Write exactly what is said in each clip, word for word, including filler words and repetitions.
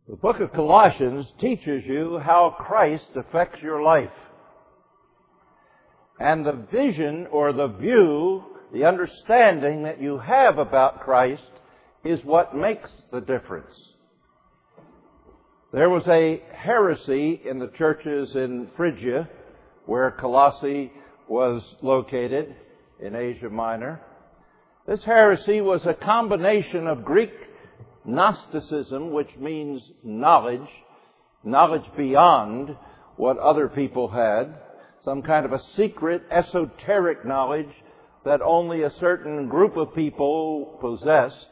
The book of Colossians teaches you how Christ affects your life. And the vision or the view, the understanding that you have about Christ is what makes the difference. There was a heresy in the churches in Phrygia, where Colossae was located in Asia Minor. This heresy was a combination of Greek Gnosticism, which means knowledge, knowledge beyond what other people had, some kind of a secret, esoteric knowledge that only a certain group of people possessed,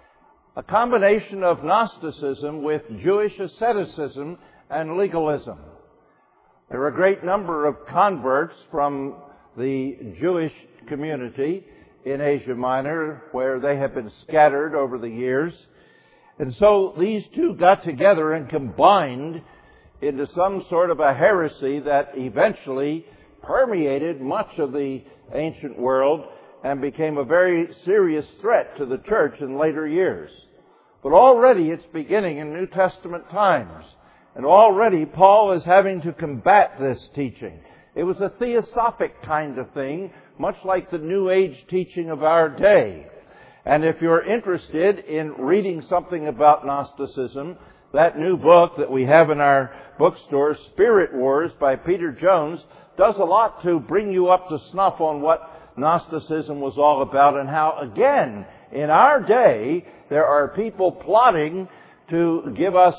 a combination of Gnosticism with Jewish asceticism and legalism. There were a great number of converts from the Jewish community in Asia Minor, where they have been scattered over the years. And so these two got together and combined into some sort of a heresy that eventually permeated much of the ancient world and became a very serious threat to the church in later years. But already it's beginning in New Testament times. And already Paul is having to combat this teaching. It was a theosophic kind of thing, much like the New Age teaching of our day. And if you're interested in reading something about Gnosticism, that new book that we have in our bookstore, Spirit Wars by Peter Jones, does a lot to bring you up to snuff on what Gnosticism was all about and how, again, in our day, there are people plotting to give us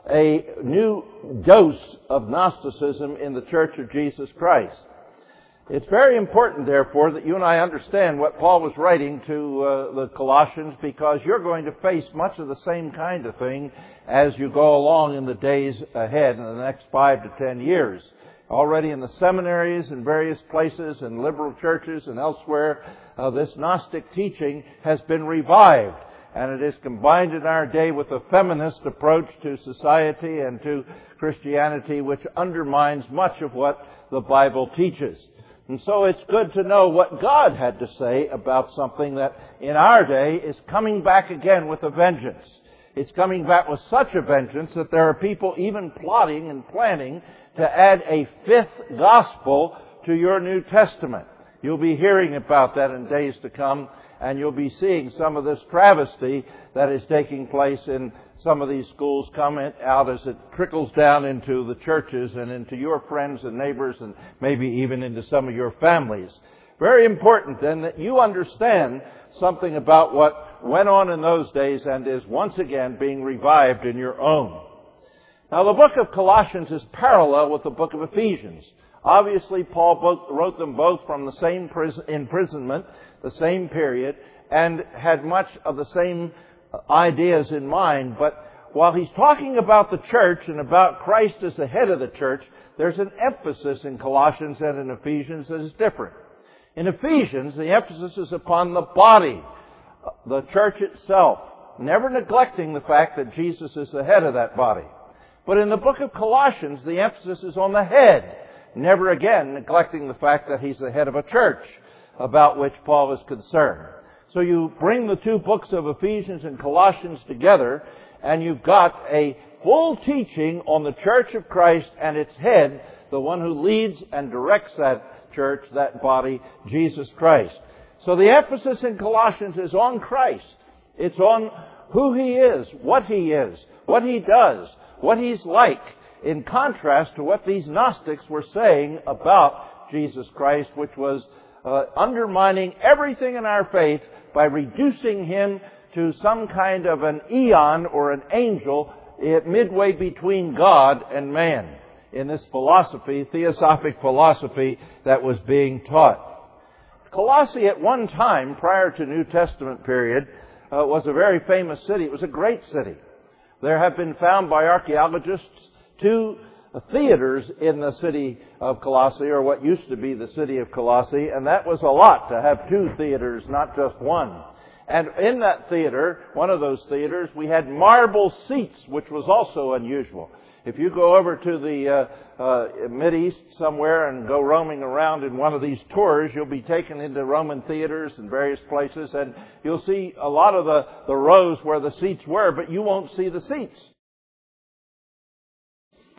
a new dose of Gnosticism in the Church of Jesus Christ. It's very important, therefore, that you and I understand what Paul was writing to uh, the Colossians, because you're going to face much of the same kind of thing as you go along in the days ahead in the next five to ten years. Already in the seminaries and various places and liberal churches and elsewhere, uh, this Gnostic teaching has been revived. And it is combined in our day with a feminist approach to society and to Christianity, which undermines much of what the Bible teaches. And so it's good to know what God had to say about something that in our day is coming back again with a vengeance. It's coming back with such a vengeance that there are people even plotting and planning to add a fifth gospel to your New Testament. You'll be hearing about that in days to come, and you'll be seeing some of this travesty that is taking place in some of these schools come out as it trickles down into the churches and into your friends and neighbors and maybe even into some of your families. Very important then that you understand something about what went on in those days and is once again being revived in your own. Now, the book of Colossians is parallel with the book of Ephesians. Obviously, Paul both wrote them both from the same imprisonment, the same period, and had much of the same ideas in mind. But while he's talking about the church and about Christ as the head of the church, there's an emphasis in Colossians and in Ephesians that is different. In Ephesians, the emphasis is upon the body, the church itself, never neglecting the fact that Jesus is the head of that body. But in the book of Colossians, the emphasis is on the head, never again neglecting the fact that he's the head of a church about which Paul is concerned. So you bring the two books of Ephesians and Colossians together, and you've got a full teaching on the church of Christ and its head, the one who leads and directs that church, that body, Jesus Christ. So the emphasis in Colossians is on Christ. It's on who He is, what He is, what He does, what He's like, in contrast to what these Gnostics were saying about Jesus Christ, which was uh, undermining everything in our faith by reducing Him to some kind of an eon or an angel midway between God and man in this philosophy, theosophic philosophy that was being taught. Colossae at one time, prior to New Testament period, uh, was a very famous city. It was a great city. There have been found by archaeologists two theaters in the city of Colossae, or what used to be the city of Colossae, and that was a lot to have two theaters, not just one. And in that theater, one of those theaters, we had marble seats, which was also unusual. If you go over to the uh, uh, Mideast somewhere and go roaming around in one of these tours, you'll be taken into Roman theaters and various places, and you'll see a lot of the, the rows where the seats were, but you won't see the seats.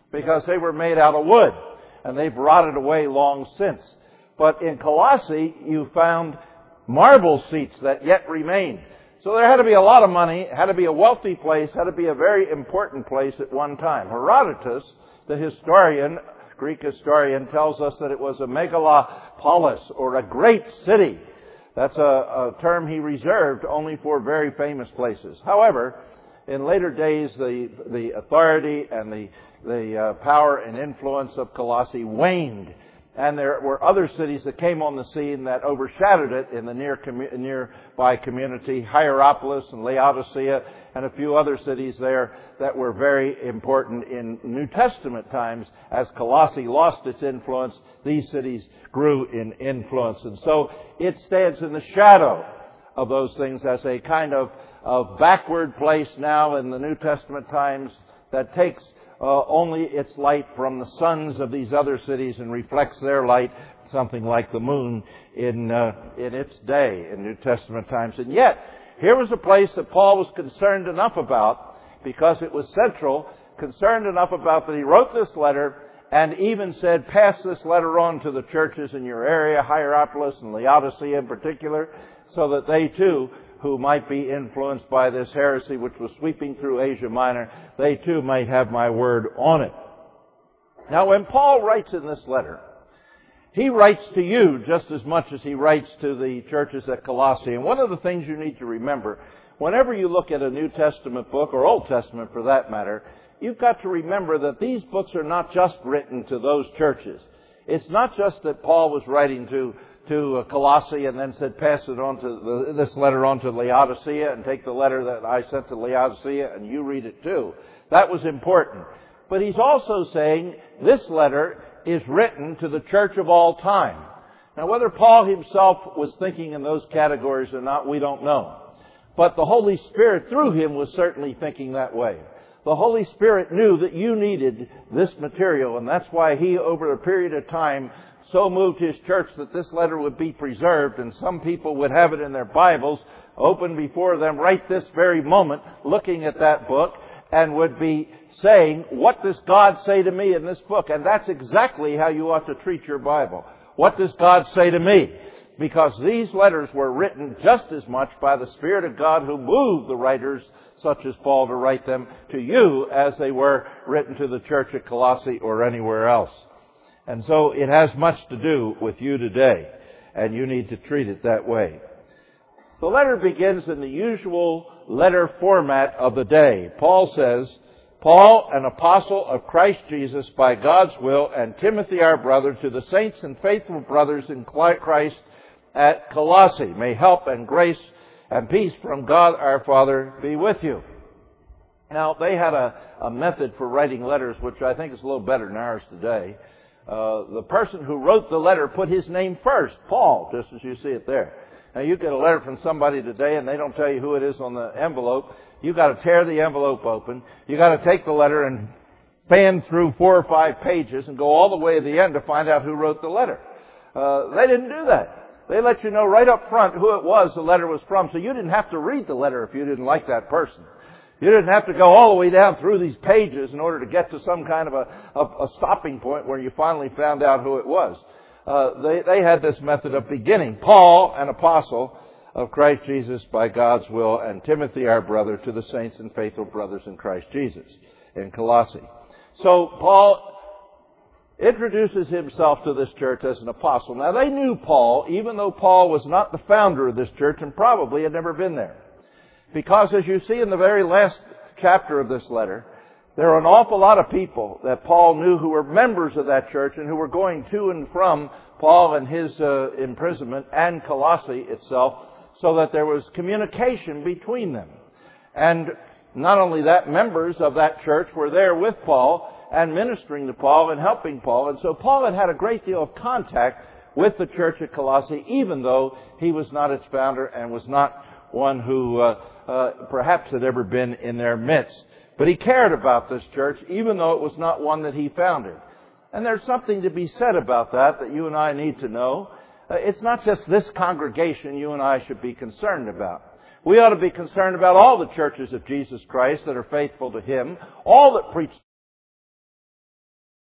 because they were made out of wood, and they've rotted away long since. But in Colossae, you found marble seats that yet remained. So there had to be a lot of money, it had to be a wealthy place, had to be a very important place at one time. Herodotus, the historian, Greek historian, tells us that it was a megalopolis, or a great city. That's a, a term he reserved only for very famous places. However, in later days, the, the authority and the, the uh, power and influence of Colossae waned. And there were other cities that came on the scene that overshadowed it in the near commu- nearby community, Hierapolis and Laodicea, and a few other cities there that were very important in New Testament times. As Colossae lost its influence, these cities grew in influence. And so it stands in the shadow of those things as a kind of, of backward place now in the New Testament times that takes Uh, only its light from the suns of these other cities and reflects their light, something like the moon in uh, in its day in New Testament times. And yet, here was a place that Paul was concerned enough about, because it was central, concerned enough about that he wrote this letter and even said, pass this letter on to the churches in your area, Hierapolis and Laodicea in particular, so that they too, who might be influenced by this heresy which was sweeping through Asia Minor, they too might have my word on it. Now, when Paul writes in this letter, he writes to you just as much as he writes to the churches at Colossae. And one of the things you need to remember, whenever you look at a New Testament book, or Old Testament for that matter, you've got to remember that these books are not just written to those churches. It's not just that Paul was writing to to Colossae and then said, pass it on to the, this letter on to Laodicea, and take the letter that I sent to Laodicea and you read it too. That was important. But he's also saying this letter is written to the church of all time. Now, whether Paul himself was thinking in those categories or not, we don't know. But the Holy Spirit through him was certainly thinking that way. The Holy Spirit knew that you needed this material, and that's why he, over a period of time, so moved his church that this letter would be preserved, and some people would have it in their Bibles open before them right this very moment, looking at that book, and would be saying, what does God say to me in this book? And that's exactly how you ought to treat your Bible. What does God say to me? Because these letters were written just as much by the Spirit of God who moved the writers, such as Paul, to write them to you as they were written to the church at Colossae or anywhere else. And so it has much to do with you today, and you need to treat it that way. The letter begins in the usual letter format of the day. Paul says, Paul, an apostle of Christ Jesus by God's will, and Timothy our brother, to the saints and faithful brothers in Christ at Colossae. May help and grace and peace from God our Father be with you. Now, they had a, a method for writing letters which I think is a little better than ours today. Uh, the person who wrote the letter put his name first, Paul, just as you see it there. Now, you get a letter from somebody today and they don't tell you who it is on the envelope. You've got to tear the envelope open. You've got to take the letter and fan through four or five pages and go all the way to the end to find out who wrote the letter. Uh, they didn't do that. They let you know right up front who it was the letter was from, so you didn't have to read the letter if you didn't like that person. You didn't have to go all the way down through these pages in order to get to some kind of a, a, a stopping point where you finally found out who it was. Uh, they, they had this method of beginning. Paul, an apostle of Christ Jesus by God's will, and Timothy, our brother, to the saints and faithful brothers in Christ Jesus in Colossae. So Paul introduces himself to this church as an apostle. Now, they knew Paul, even though Paul was not the founder of this church and probably had never been there. Because as you see in the very last chapter of this letter, there are an awful lot of people that Paul knew who were members of that church and who were going to and from Paul and his uh, imprisonment and Colossae itself, so that there was communication between them. And not only that, members of that church were there with Paul and ministering to Paul and helping Paul. And so Paul had had a great deal of contact with the church at Colossae, even though he was not its founder and was not one who uh, uh, perhaps had ever been in their midst. But he cared about this church, even though it was not one that he founded. And there's something to be said about that that you and I need to know. Uh, it's not just this congregation you and I should be concerned about. We ought to be concerned about all the churches of Jesus Christ that are faithful to Him, all that preach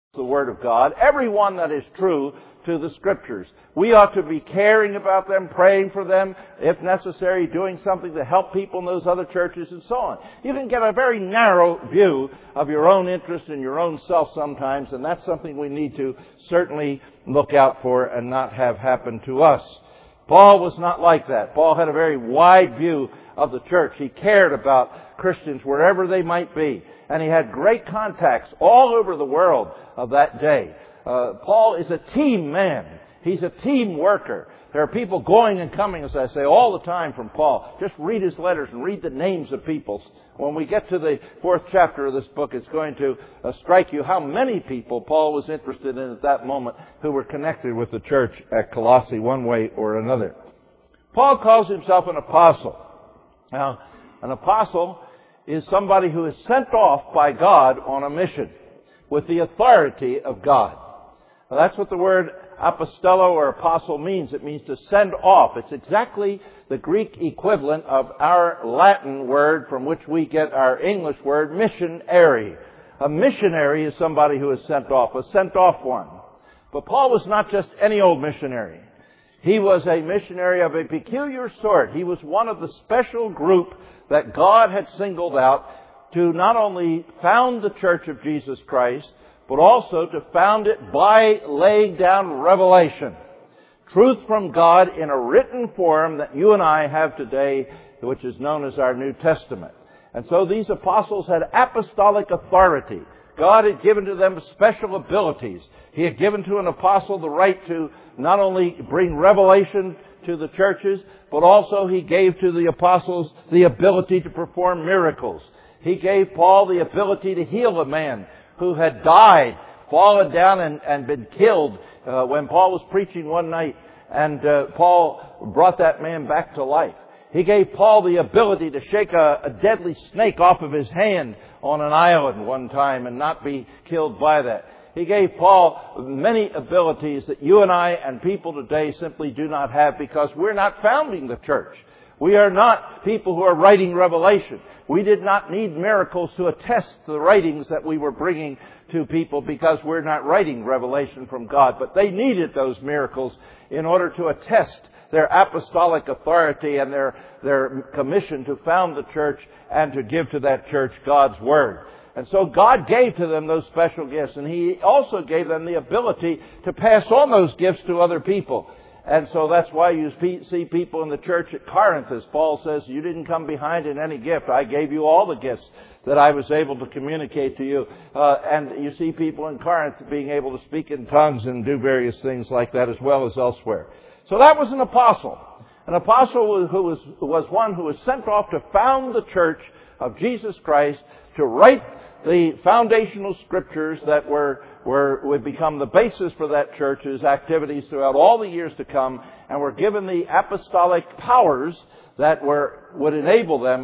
the Word of God, everyone that is true to the Scriptures. We ought to be caring about them, praying for them, if necessary, doing something to help people in those other churches and so on. You can get a very narrow view of your own interest and your own self sometimes, and that's something we need to certainly look out for and not have happen to us. Paul was not like that. Paul had a very wide view of the church. He cared about Christians wherever they might be. And he had great contacts all over the world of that day. Uh, Paul is a team man. He's a team worker. There are people going and coming, as I say, all the time from Paul. Just read his letters and read the names of people. When we get to the fourth chapter of this book, it's going to uh, strike you how many people Paul was interested in at that moment who were connected with the church at Colossae one way or another. Paul calls himself an apostle. Now, an apostle is somebody who is sent off by God on a mission with the authority of God. Now, that's what the word apostello or apostle means. It means to send off. It's exactly the Greek equivalent of our Latin word from which we get our English word missionary. A missionary is somebody who is sent off, a sent off one. But Paul was not just any old missionary. He was a missionary of a peculiar sort. He was one of the special group that God had singled out to not only found the Church of Jesus Christ, but also to found it by laying down revelation. Truth from God in a written form that you and I have today, which is known as our New Testament. And so these apostles had apostolic authority. God had given to them special abilities. He had given to an apostle the right to not only bring revelation to the churches, but also he gave to the apostles the ability to perform miracles. He gave Paul the ability to heal a man who had died, fallen down and, and been killed uh, when Paul was preaching one night, and uh, Paul brought that man back to life. He gave Paul the ability to shake a, a deadly snake off of his hand on an island one time and not be killed by that. He gave Paul many abilities that you and I and people today simply do not have because we're not founding the church. We are not people who are writing revelation. We did not need miracles to attest the writings that we were bringing to people because we're not writing revelation from God. But they needed those miracles in order to attest their apostolic authority and their, their commission to found the church and to give to that church God's Word. And so God gave to them those special gifts, and He also gave them the ability to pass on those gifts to other people. And so that's why you see people in the church at Corinth, as Paul says, you didn't come behind in any gift. I gave you all the gifts that I was able to communicate to you. Uh, and you see people in Corinth being able to speak in tongues and do various things like that as well as elsewhere. So that was an apostle. An apostle who was, was one who was sent off to found the church of Jesus Christ, to write the foundational scriptures that were, were would become the basis for that church's activities throughout all the years to come, and were given the apostolic powers that were would enable them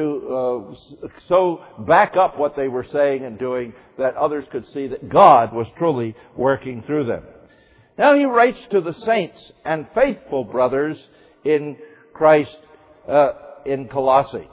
to uh, so back up what they were saying and doing that others could see that God was truly working through them. Now he writes to the saints and faithful brothers in Christ uh, in Colossae.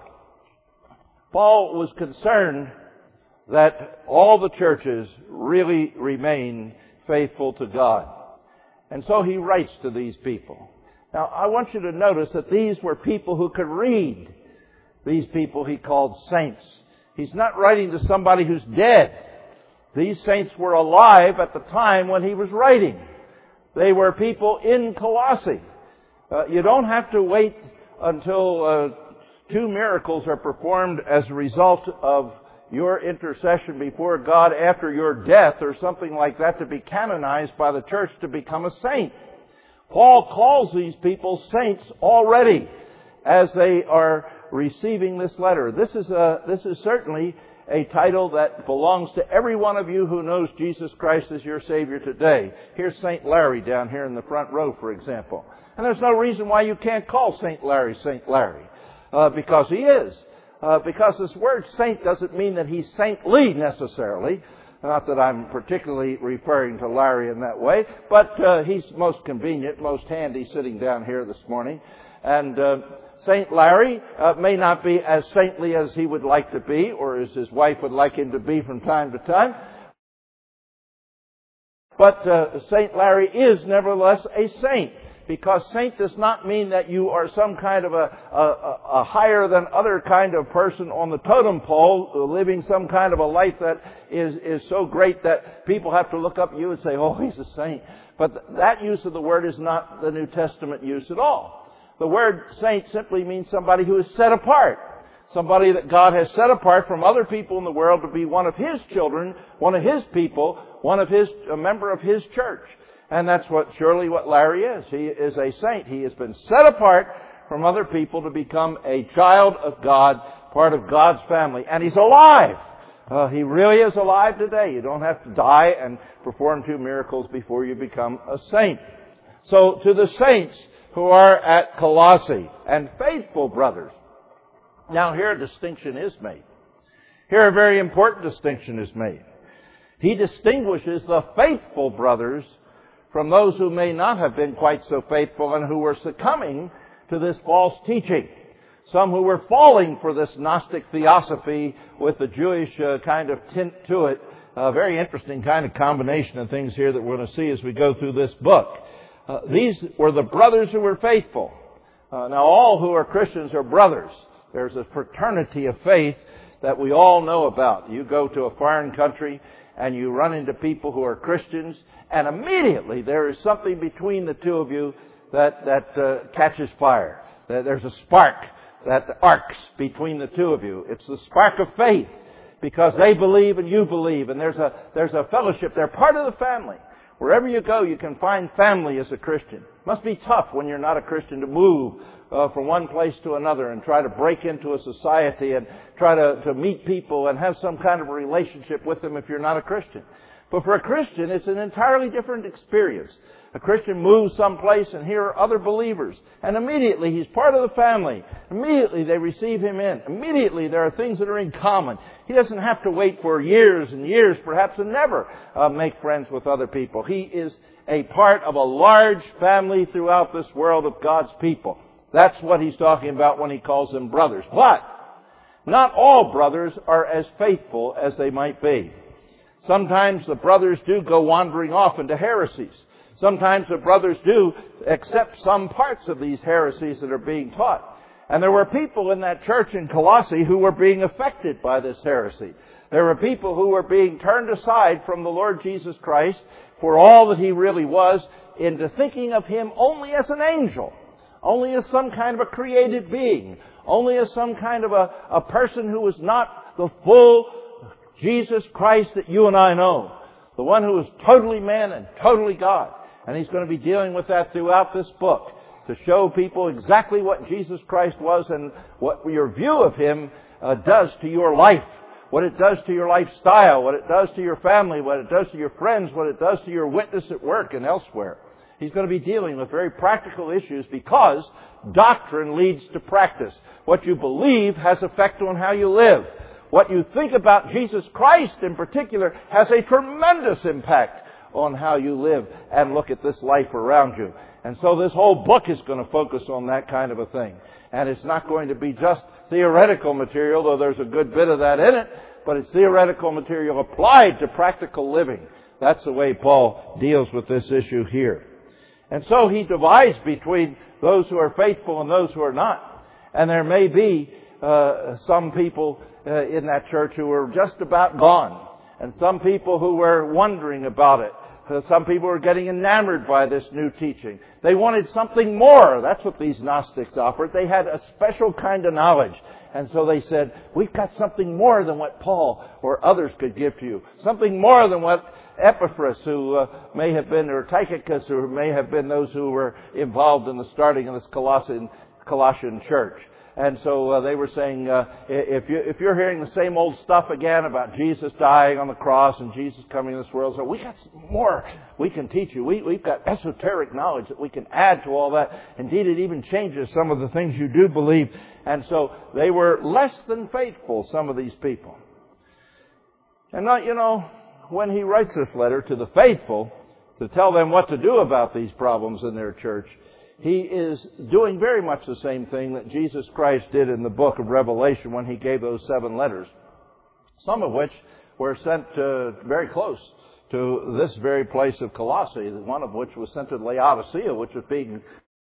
Paul was concerned that all the churches really remain faithful to God. And so he writes to these people. Now, I want you to notice that these were people who could read. These people he called saints. He's not writing to somebody who's dead. These saints were alive at the time when he was writing. They were people in Colossae. Uh, you don't have to wait until uh, two miracles are performed as a result of your intercession before God after your death or something like that to be canonized by the church to become a saint. Paul calls these people saints already as they are receiving this letter. This is a, this is certainly a title that belongs to every one of you who knows Jesus Christ as your Savior today. Here's Saint Larry down here in the front row, for example. And there's no reason why you can't call Saint Larry Saint Larry, uh, because he is. Uh, because this word saint doesn't mean that he's saintly necessarily. Not that I'm particularly referring to Larry in that way, but uh, he's most convenient, most handy sitting down here this morning. And uh, Saint Larry uh, may not be as saintly as he would like to be, or as his wife would like him to be from time to time, But uh, Saint Larry is nevertheless a saint, because saint does not mean that you are some kind of a, a, a higher than other kind of person on the totem pole, living some kind of a life that is, is so great that people have to look up at you and say, oh, he's a saint. But that use of the word is not the New Testament use at all. The word saint simply means somebody who is set apart. Somebody that God has set apart from other people in the world to be one of His children, one of His people, one of His, a member of His church. And that's what, surely what Larry is. He is a saint. He has been set apart from other people to become a child of God, part of God's family. And he's alive. Uh, he really is alive today. You don't have to die and perform two miracles before you become a saint. So to the saints who are at Colossae and faithful brothers. Now here a distinction is made. Here a very important distinction is made. He distinguishes the faithful brothers from those who may not have been quite so faithful and who were succumbing to this false teaching. Some who were falling for this Gnostic theosophy with the Jewish uh, kind of tint to it. A very interesting kind of combination of things here that we're going to see as we go through this book. Uh, these were the brothers who were faithful. Uh, now all who are Christians are brothers. There's a fraternity of faith that we all know about. You go to a foreign country and you run into people who are Christians, and immediately there is something between the two of you that, that uh, catches fire. There's a spark that arcs between the two of you. It's the spark of faith, because they believe and you believe, and there's a, there's a fellowship. They're part of the family. Wherever you go, you can find family as a Christian. It must be tough when you're not a Christian to move uh, from one place to another and try to break into a society and try to, to meet people and have some kind of a relationship with them if you're not a Christian. But for a Christian, it's an entirely different experience. A Christian moves someplace and here are other believers. And immediately he's part of the family. Immediately they receive him in. Immediately there are things that are in common. He doesn't have to wait for years and years, perhaps, and never uh, make friends with other people. He is a part of a large family throughout this world of God's people. That's what he's talking about when he calls them brothers. But not all brothers are as faithful as they might be. Sometimes the brothers do go wandering off into heresies. Sometimes the brothers do accept some parts of these heresies that are being taught. And there were people in that church in Colossae who were being affected by this heresy. There were people who were being turned aside from the Lord Jesus Christ for all that He really was into thinking of Him only as an angel, only as some kind of a created being, only as some kind of a, a person who was not the full Jesus Christ that you and I know. The one who is totally man and totally God. And he's going to be dealing with that throughout this book to show people exactly what Jesus Christ was and what your view of Him uh, does to your life, what it does to your lifestyle, what it does to your family, what it does to your friends, what it does to your witness at work and elsewhere. He's going to be dealing with very practical issues because doctrine leads to practice. What you believe has effect on how you live. What you think about Jesus Christ in particular has a tremendous impact on how you live and look at this life around you. And so this whole book is going to focus on that kind of a thing. And it's not going to be just theoretical material, though there's a good bit of that in it, but it's theoretical material applied to practical living. That's the way Paul deals with this issue here. And so he divides between those who are faithful and those who are not. And there may be uh, some people uh, in that church who are just about gone. And some people who were wondering about it. Some people were getting enamored by this new teaching. They wanted something more. That's what these Gnostics offered. They had a special kind of knowledge. And so they said, we've got something more than what Paul or others could give to you. Something more than what Epaphras, who uh, may have been, or Tychicus, who may have been those who were involved in the starting of this Colossian, Colossian church. And so uh, they were saying, uh, if, you, if you're hearing the same old stuff again about Jesus dying on the cross and Jesus coming in this world, so we got some more we can teach you. We, we've got esoteric knowledge that we can add to all that. Indeed, it even changes some of the things you do believe. And so they were less than faithful, some of these people. And not, you know, when he writes this letter to the faithful to tell them what to do about these problems in their church, he is doing very much the same thing that Jesus Christ did in the book of Revelation when he gave those seven letters, some of which were sent uh, very close to this very place of Colossae, one of which was sent to Laodicea, which was being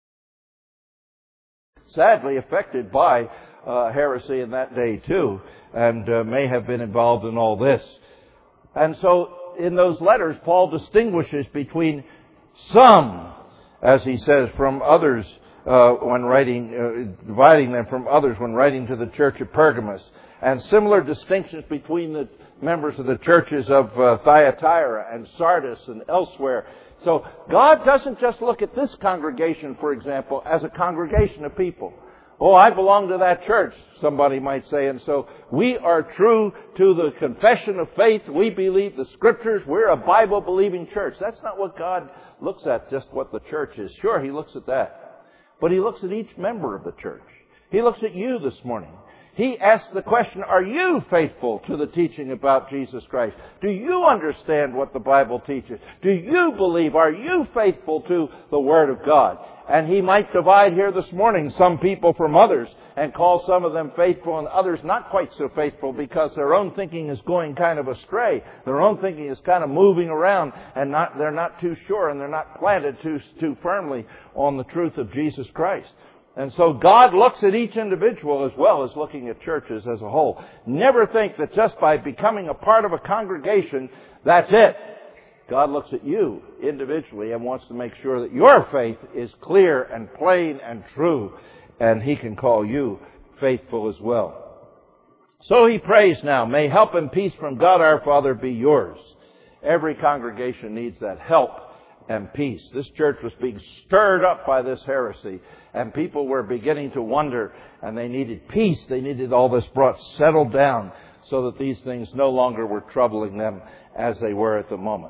sadly affected by uh, heresy in that day too, and uh, may have been involved in all this. And so in those letters, Paul distinguishes between some, as he says, from others uh, when writing, uh, dividing them from others when writing to the church of Pergamos, and similar distinctions between the members of the churches of uh, Thyatira and Sardis and elsewhere. So God doesn't just look at this congregation, for example, as a congregation of people. Oh, I belong to that church, somebody might say, and so we are true to the confession of faith. We believe the Scriptures. We're a Bible-believing church. That's not what God looks at, just what the church is. Sure, He looks at that. But He looks at each member of the church. He looks at you this morning. He asks the question, are you faithful to the teaching about Jesus Christ? Do you understand what the Bible teaches? Do you believe? Are you faithful to the Word of God? And He might divide here this morning some people from others and call some of them faithful and others not quite so faithful because their own thinking is going kind of astray. Their own thinking is kind of moving around and not, they're not too sure and they're not planted too, too firmly on the truth of Jesus Christ. And so God looks at each individual as well as looking at churches as a whole. Never think that just by becoming a part of a congregation, that's it. God looks at you individually and wants to make sure that your faith is clear and plain and true, and He can call you faithful as well. So he prays now, may help and peace from God our Father be yours. Every congregation needs that help and peace. This church was being stirred up by this heresy, and people were beginning to wonder, and they needed peace. They needed all this brought settled down so that these things no longer were troubling them as they were at the moment.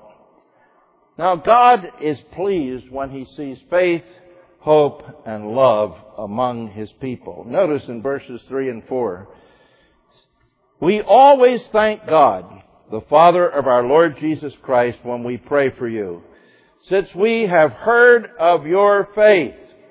Now, God is pleased when He sees faith, hope, and love among His people. Notice in verses three and four, we always thank God, the Father of our Lord Jesus Christ, when we pray for you, since we have heard of your faith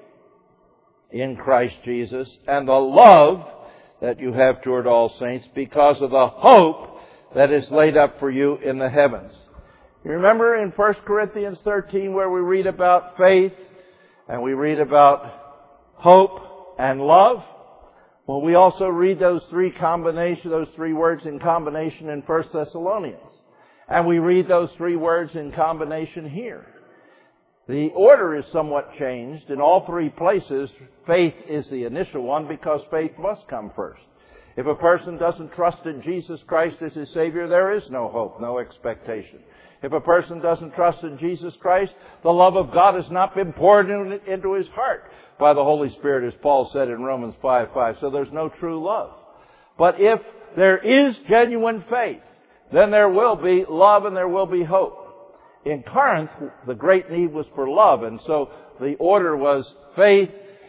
in Christ Jesus and the love that you have toward all saints because of the hope that is laid up for you in the heavens. You remember in First Corinthians thirteen where we read about faith and we read about hope and love? Well, we also read those three combination, those three words in combination in First Thessalonians. And we read those three words in combination here. The order is somewhat changed. In all three places, faith is the initial one because faith must come first. If a person doesn't trust in Jesus Christ as his Savior, there is no hope, no expectation. If a person doesn't trust in Jesus Christ, the love of God has not been poured into his heart by the Holy Spirit, as Paul said in Romans five five. So there's no true love. But if there is genuine faith, then there will be love and there will be hope. In Corinth, the great need was for love, and so the order was faith,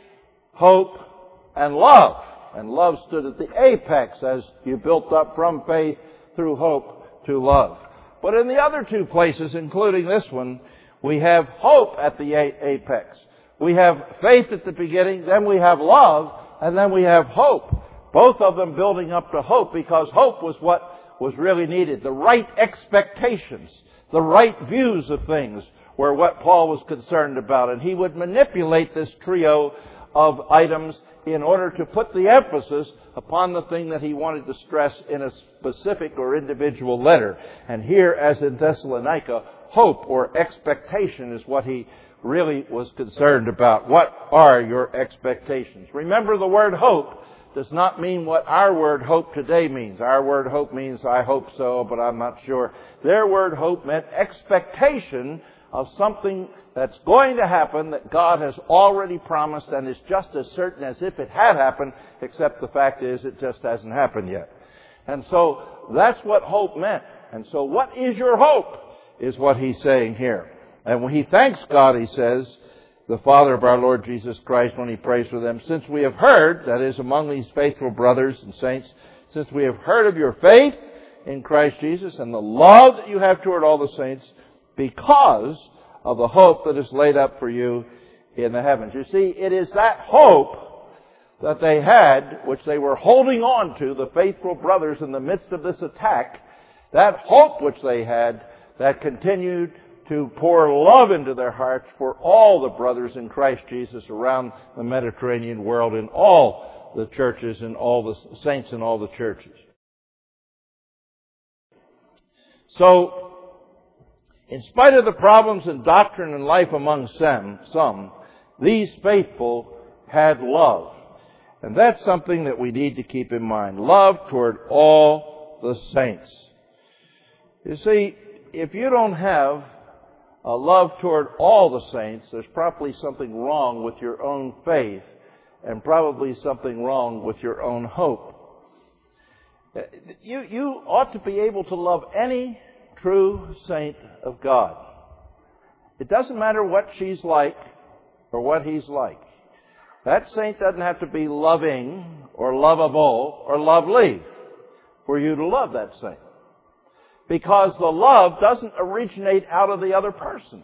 hope, and love. And love stood at the apex as you built up from faith through hope to love. But in the other two places, including this one, we have hope at the apex. We have faith at the beginning, then we have love, and then we have hope. Both of them building up to hope because hope was what was really needed. The right expectations, the right views of things were what Paul was concerned about. And he would manipulate this trio of items in order to put the emphasis upon the thing that he wanted to stress in a specific or individual letter. And here, as in Thessalonica, hope or expectation is what he really was concerned about. What are your expectations? Remember, the word hope does not mean what our word hope today means. Our word hope means I hope so, but I'm not sure. Their word hope meant expectation of something that's going to happen that God has already promised and is just as certain as if it had happened, except the fact is it just hasn't happened yet. And so that's what hope meant. And so what is your hope is what he's saying here. And when he thanks God, he says, the Father of our Lord Jesus Christ, when he prays for them, since we have heard, that is among these faithful brothers and saints, since we have heard of your faith in Christ Jesus and the love that you have toward all the saints, because of the hope that is laid up for you in the heavens. You see, it is that hope that they had, which they were holding on to, the faithful brothers, in the midst of this attack, that hope which they had that continued to pour love into their hearts for all the brothers in Christ Jesus around the Mediterranean world, in all the churches and all the saints in all the churches. So, in spite of the problems in doctrine and life among some, some, these faithful had love. And that's something that we need to keep in mind. Love toward all the saints. You see, if you don't have a love toward all the saints, there's probably something wrong with your own faith and probably something wrong with your own hope. You, you ought to be able to love any true saint of God. It doesn't matter what she's like or what he's like. That saint doesn't have to be loving or lovable or lovely for you to love that saint. Because the love doesn't originate out of the other person.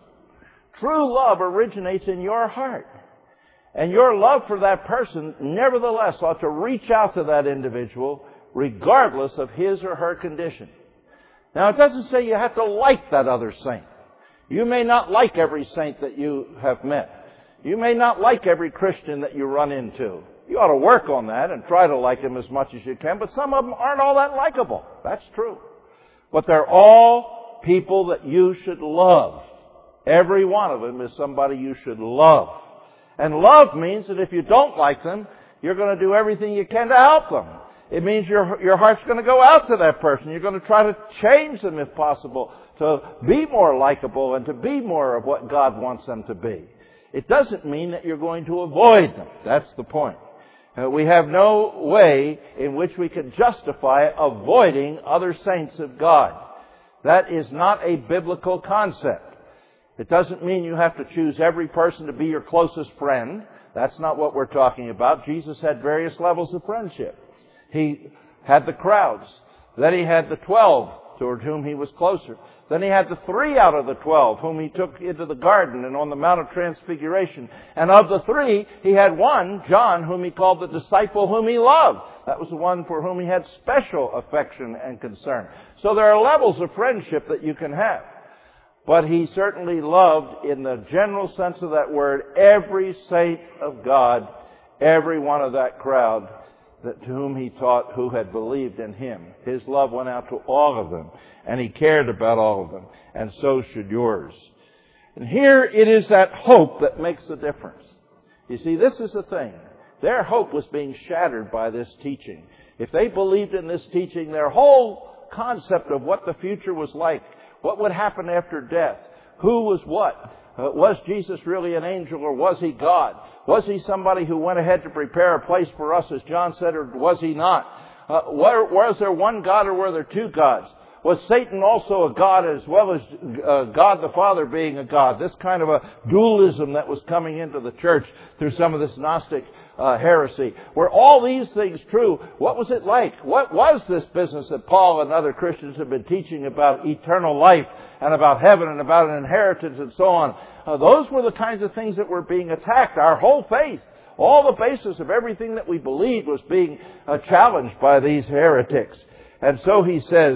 True love originates in your heart. And your love for that person, nevertheless, ought to reach out to that individual regardless of his or her condition. Now, it doesn't say you have to like that other saint. You may not like every saint that you have met. You may not like every Christian that you run into. You ought to work on that and try to like them as much as you can, but some of them aren't all that likable. That's true. But they're all people that you should love. Every one of them is somebody you should love. And love means that if you don't like them, you're going to do everything you can to help them. It means your, your heart's going to go out to that person. You're going to try to change them if possible, to be more likable and to be more of what God wants them to be. It doesn't mean that you're going to avoid them. That's the point. Uh, we have no way in which we can justify avoiding other saints of God. That is not a biblical concept. It doesn't mean you have to choose every person to be your closest friend. That's not what we're talking about. Jesus had various levels of friendship. He had the crowds. Then he had the twelve, toward whom he was closer. Then he had the three out of the twelve, whom he took into the garden and on the Mount of Transfiguration. And of the three, he had one, John, whom he called the disciple whom he loved. That was the one for whom he had special affection and concern. So there are levels of friendship that you can have. But he certainly loved, in the general sense of that word, every saint of God, every one of that crowd that to whom he taught, who had believed in him. His love went out to all of them, and he cared about all of them, and so should yours. And here it is that hope that makes the difference. You see, this is the thing. Their hope was being shattered by this teaching. If they believed in this teaching, their whole concept of what the future was like, what would happen after death, who was what, uh, was Jesus really an angel or was he God? Was he somebody who went ahead to prepare a place for us, as John said, or was he not? Uh, were, was there one God or were there two gods? Was Satan also a god as well as uh, God the Father being a god? This kind of a dualism that was coming into the church through some of this Gnostic uh, heresy. Were all these things true? What was it like? What was this business that Paul and other Christians have been teaching about eternal life and about heaven and about an inheritance and so on? Uh, those were the kinds of things that were being attacked. Our whole faith, all the basis of everything that we believed was being uh, challenged by these heretics. And so he says,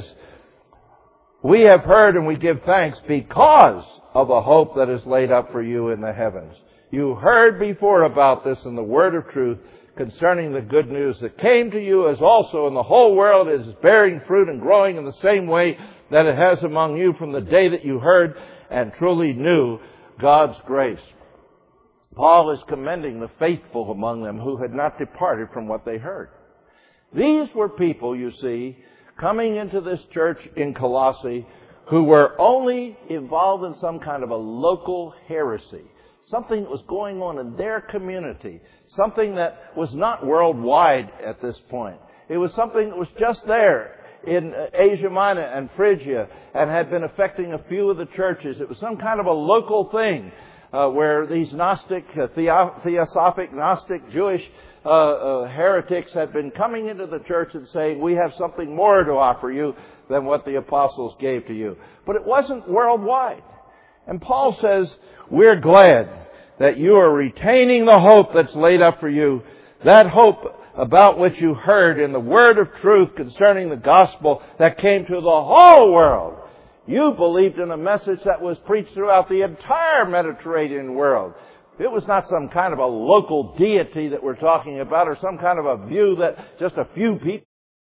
we have heard and we give thanks because of the hope that is laid up for you in the heavens. You heard before about this in the word of truth concerning the good news that came to you, as also in the whole world is bearing fruit and growing in the same way that it has among you from the day that you heard and truly knew God's grace. Paul is commending the faithful among them who had not departed from what they heard. These were people, you see, coming into this church in Colossae who were only involved in some kind of a local heresy. Something that was going on in their community. Something that was not worldwide at this point. It was something that was just there in Asia Minor and Phrygia and had been affecting a few of the churches. It was some kind of a local thing uh, where these Gnostic, uh, theo- Theosophic, Gnostic, Jewish uh, uh, heretics had been coming into the church and saying, we have something more to offer you than what the apostles gave to you. But it wasn't worldwide. And Paul says, we're glad that you are retaining the hope that's laid up for you, that hope about which you heard in the word of truth concerning the gospel that came to the whole world. You believed in a message that was preached throughout the entire Mediterranean world. It was not some kind of a local deity that we're talking about, or some kind of a view that just a few people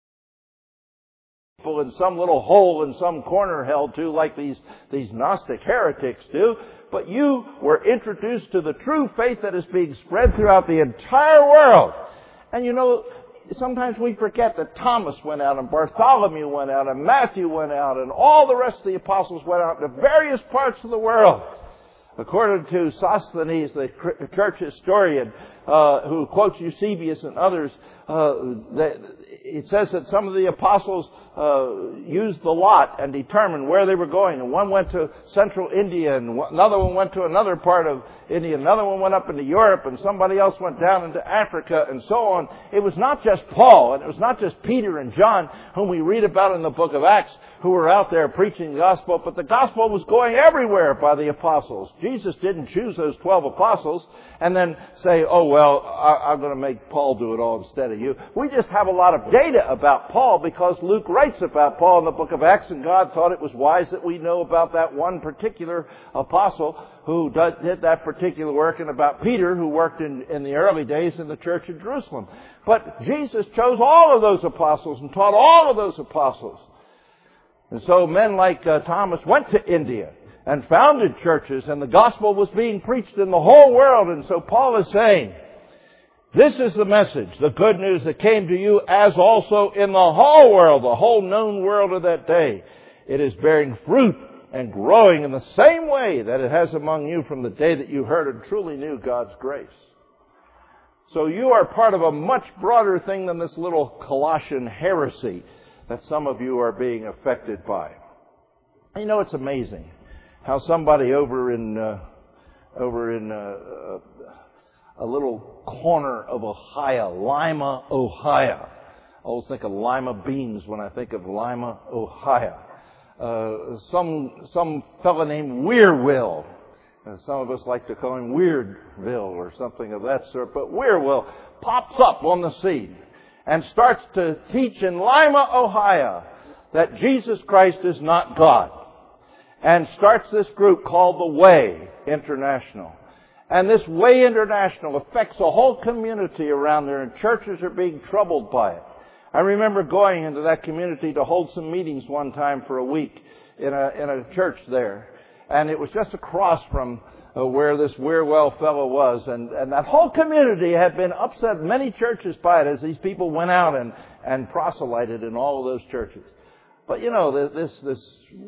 in some little hole in some corner held to, like these, these Gnostic heretics do. But you were introduced to the true faith that is being spread throughout the entire world. And you know, sometimes we forget that Thomas went out, and Bartholomew went out, and Matthew went out, and all the rest of the apostles went out to various parts of the world. According to Sosthenes, the church historian, uh, who quotes Eusebius and others, uh, that it says that some of the apostles uh, used the lot and determined where they were going. And one went to central India, and another one went to another part of India, another one went up into Europe, and somebody else went down into Africa, and so on. It was not just Paul, and it was not just Peter and John, whom we read about in the book of Acts, who were out there preaching the gospel, but the gospel was going everywhere by the apostles. Jesus didn't choose those twelve apostles and then say, oh, well, I'm going to make Paul do it all instead of you. We just have a lot of data about Paul because Luke writes about Paul in the book of Acts, and God thought it was wise that we know about that one particular apostle who did that particular work, and about Peter, who worked in, in the early days in the church in Jerusalem. But Jesus chose all of those apostles and taught all of those apostles. And so men like uh, Thomas went to India and founded churches, and the gospel was being preached in the whole world. And so Paul is saying, this is the message, the good news that came to you, as also in the whole world, the whole known world of that day. It is bearing fruit and growing in the same way that it has among you from the day that you heard and truly knew God's grace. So you are part of a much broader thing than this little Colossian heresy that some of you are being affected by. You know, it's amazing how somebody over in uh, over in uh, a little corner of Ohio, Lima, Ohio. I always think of Lima beans when I think of Lima, Ohio. Uh, some some fella named Wierwille. Uh, some of us like to call him Weirdville or something of that sort. But Wierwille pops up on the scene and starts to teach in Lima, Ohio, that Jesus Christ is not God. And starts this group called the Way International. And this Way International affects a whole community around there, and churches are being troubled by it. I remember going into that community to hold some meetings one time for a week in a, in a church there. And it was just across from uh, where this Wierwille fellow was. And, and that whole community had been upset, many churches by it, as these people went out and, and proselyted in all of those churches. But you know, this, this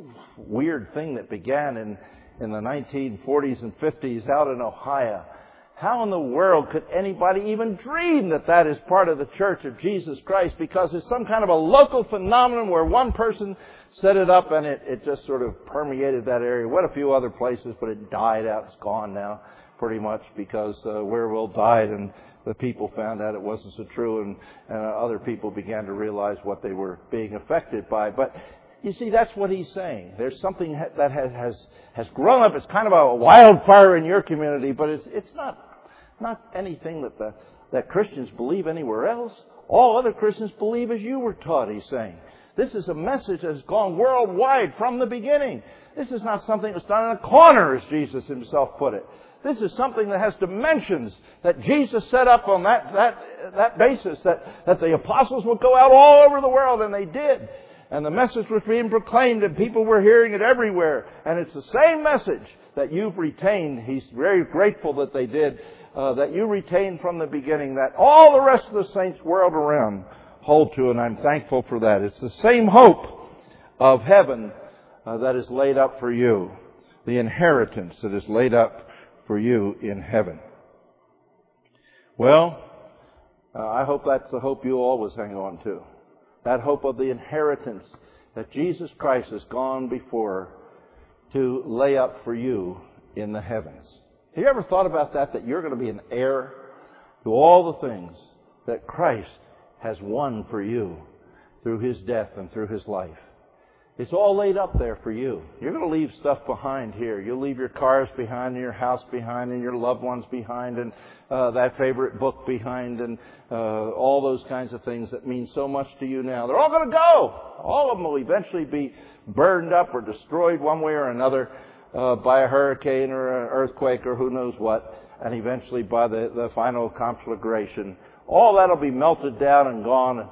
weird thing that began in, in the nineteen forties and fifties out in Ohio, how in the world could anybody even dream that that is part of the Church of Jesus Christ? Because it's some kind of a local phenomenon where one person set it up and it, it just sort of permeated that area. Went a few other places, but it died out. It's gone now, pretty much, because uh, Wierwille died and the people found out it wasn't so true, and, and other people began to realize what they were being affected by. But you see, that's what he's saying. There's something that has has, has grown up. It's kind of a wildfire in your community, but it's it's not not anything that the that Christians believe anywhere else. All other Christians believe as you were taught, he's saying. This is a message that has gone worldwide from the beginning. This is not something that's done in a corner, as Jesus himself put it. This is something that has dimensions that Jesus set up on that that that basis, that, that the apostles would go out all over the world, and they did. And the message was being proclaimed, and people were hearing it everywhere. And it's the same message that you've retained. He's very grateful that they did, uh, that you retained from the beginning, that all the rest of the saints world around hold to, and I'm thankful for that. It's the same hope of heaven uh, that is laid up for you, the inheritance that is laid up for you in heaven. Well, uh, I hope that's the hope you always hang on to. That hope of the inheritance that Jesus Christ has gone before to lay up for you in the heavens. Have you ever thought about that, that you're going to be an heir to all the things that Christ has won for you through His death and through His life? It's all laid up there for you. You're going to leave stuff behind here. You'll leave your cars behind, and your house behind, and your loved ones behind, and uh, that favorite book behind, and uh, all those kinds of things that mean so much to you now. They're all going to go. All of them will eventually be burned up or destroyed one way or another uh, by a hurricane or an earthquake or who knows what, and eventually by the, the final conflagration. All that will be melted down and gone.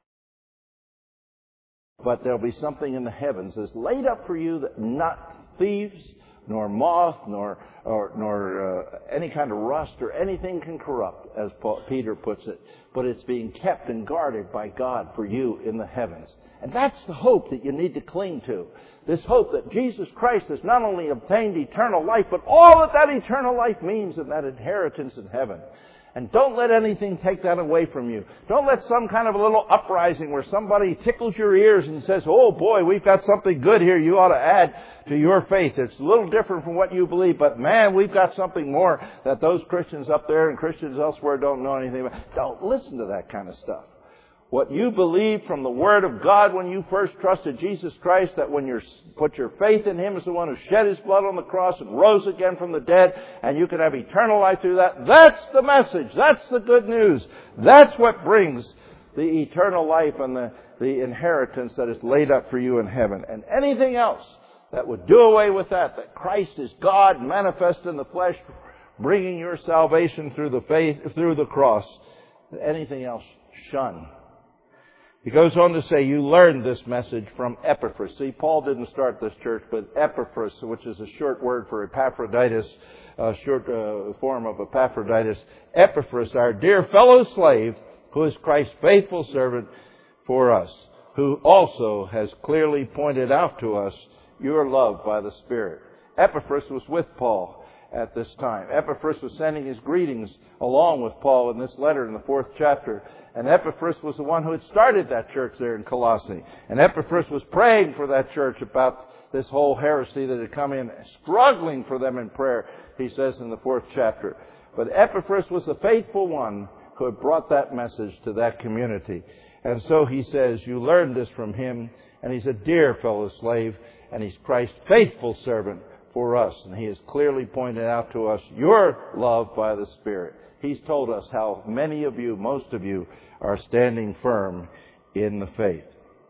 But there'll be something in the heavens that's laid up for you that not thieves, nor moth, nor or, nor uh, any kind of rust or anything can corrupt, as Paul, Peter puts it. But it's being kept and guarded by God for you in the heavens. And that's the hope that you need to cling to. This hope that Jesus Christ has not only obtained eternal life, but all that that eternal life means in that inheritance in heaven. And don't let anything take that away from you. Don't let some kind of a little uprising where somebody tickles your ears and says, oh boy, we've got something good here you ought to add to your faith. It's a little different from what you believe, but man, we've got something more that those Christians up there and Christians elsewhere don't know anything about. Don't listen to that kind of stuff. What you believe from the Word of God when you first trusted Jesus Christ, that when you put your faith in Him as the one who shed His blood on the cross and rose again from the dead, and you can have eternal life through that, that's the message. That's the good news. That's what brings the eternal life and the, the inheritance that is laid up for you in heaven. And anything else that would do away with that, that Christ is God manifest in the flesh, bringing your salvation through the faith, through the cross, anything else, shun. He goes on to say, you learned this message from Epaphras. See, Paul didn't start this church, but Epaphras, which is a short word for Epaphroditus, a short uh, form of Epaphroditus. Epaphras, our dear fellow slave, who is Christ's faithful servant for us, who also has clearly pointed out to us your love by the Spirit. Epaphras was with Paul at this time. Epaphras was sending his greetings along with Paul in this letter in the fourth chapter. And Epaphras was the one who had started that church there in Colossae. And Epaphras was praying for that church about this whole heresy that had come in, struggling for them in prayer, he says in the fourth chapter. But Epaphras was the faithful one who had brought that message to that community. And so he says, you learned this from him, and he's a dear fellow slave, and he's Christ's faithful servant for us. And he has clearly pointed out to us your love by the Spirit. He's told us how many of you, most of you, are standing firm in the faith.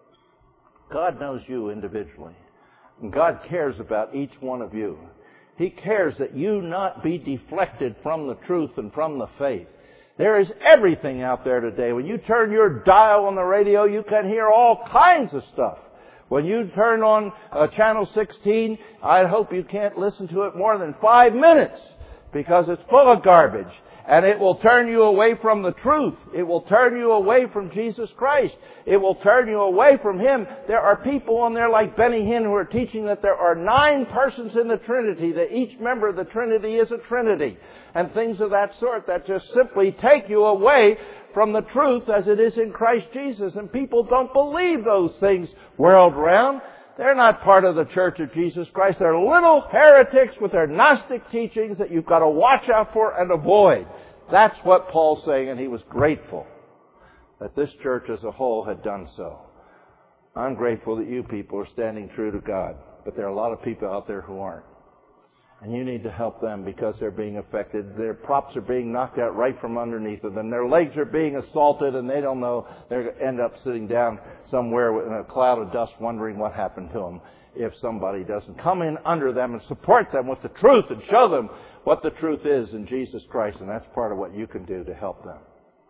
God knows you individually. And God cares about each one of you. He cares that you not be deflected from the truth and from the faith. There is everything out there today. When you turn your dial on the radio, you can hear all kinds of stuff. When you turn on uh, Channel sixteen, I hope you can't listen to it more than five minutes because it's full of garbage. And it will turn you away from the truth. It will turn you away from Jesus Christ. It will turn you away from Him. There are people on there like Benny Hinn who are teaching that there are nine persons in the Trinity, that each member of the Trinity is a Trinity. And things of that sort that just simply take you away from the truth as it is in Christ Jesus. And people don't believe those things world round. They're not part of the Church of Jesus Christ. They're little heretics with their Gnostic teachings that you've got to watch out for and avoid. That's what Paul's saying, and he was grateful that this church as a whole had done so. I'm grateful that you people are standing true to God, but there are a lot of people out there who aren't. And you need to help them because they're being affected. Their props are being knocked out right from underneath of them. Their legs are being assaulted and they don't know. They're going to end up sitting down somewhere in a cloud of dust wondering what happened to them if somebody doesn't come in under them and support them with the truth and show them what the truth is in Jesus Christ. And that's part of what you can do to help them.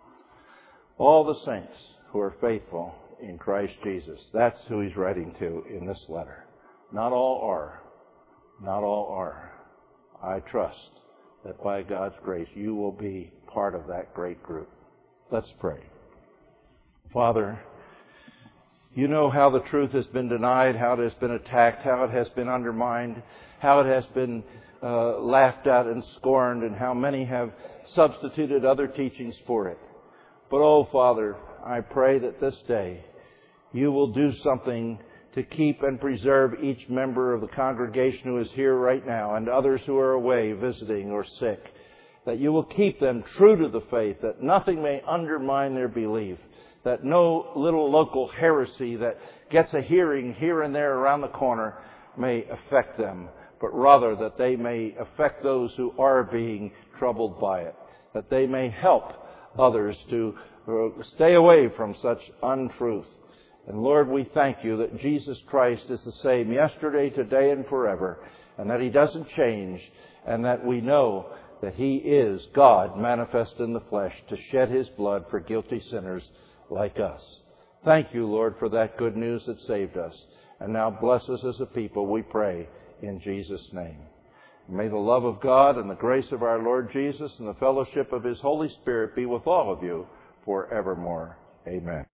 All the saints who are faithful in Christ Jesus. That's who he's writing to in this letter. Not all are. Not all are. I trust that by God's grace you will be part of that great group. Let's pray. Father, you know how the truth has been denied, how it has been attacked, how it has been undermined, how it has been uh, laughed at and scorned, and how many have substituted other teachings for it. But, oh, Father, I pray that this day you will do something to keep and preserve each member of the congregation who is here right now and others who are away visiting or sick, that you will keep them true to the faith, that nothing may undermine their belief, that no little local heresy that gets a hearing here and there around the corner may affect them, but rather that they may affect those who are being troubled by it, that they may help others to stay away from such untruth. And Lord, we thank you that Jesus Christ is the same yesterday, today, and forever, and that He doesn't change, and that we know that He is God manifest in the flesh to shed His blood for guilty sinners like us. Thank you, Lord, for that good news that saved us. And now bless us as a people, we pray, in Jesus' name. May the love of God and the grace of our Lord Jesus and the fellowship of His Holy Spirit be with all of you forevermore. Amen.